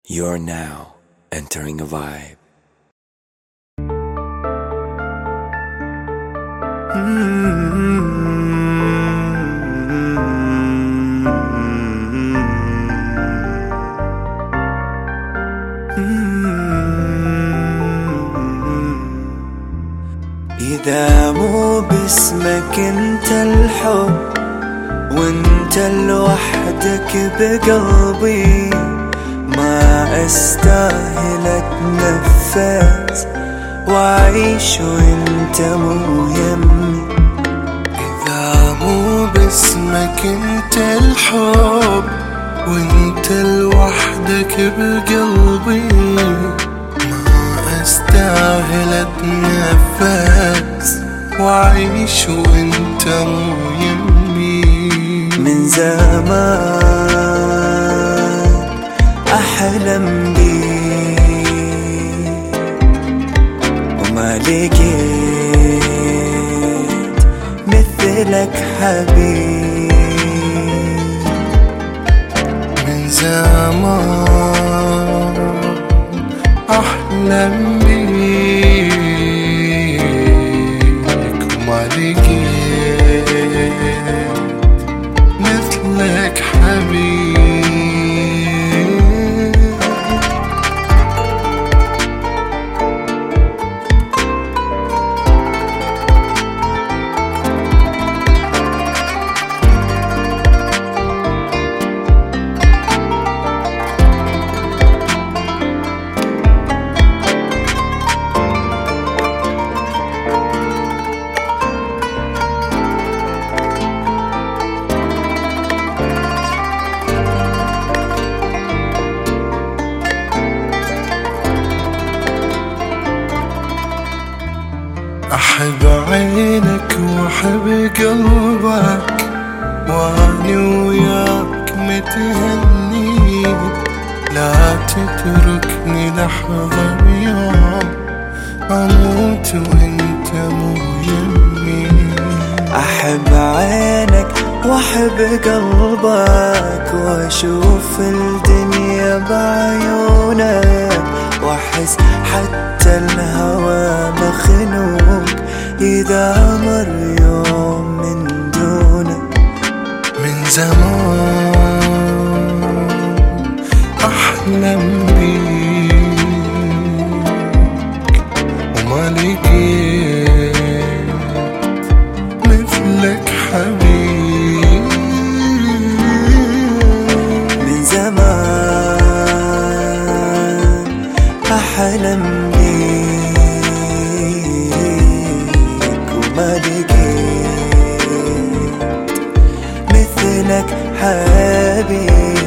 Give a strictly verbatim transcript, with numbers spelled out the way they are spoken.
You're now entering a vibe. إذا مو باسمك انت الحب وانت لوحدك بقلبي، ما استاهل اتنفس واعيش وانت مو يمي. إذا مو باسمك انت الحب وانت لوحدك بقلبي، ما استاهل اتنفس واعيش وانت مو يمي. من زمان أحلم بيك وما لقيت مثلك حبيب. من زمان أحلم بيك وما لقيت مثلك حبيب. أحب عينك وأحب قلبك وأني وياك متهني، لا تتركني لحظة بيوم أموت وأنت مو يمي. أحب عينك وأحب قلبك وأشوف الدنيا بعيونك، وأحس حتى الهوى مخنوق إذا مر يوم من دونك. من زمان أحلم بيك وما لقيت مثلك حبيب. من زمان أحلم بيك وما لقيت مثلك حبيب.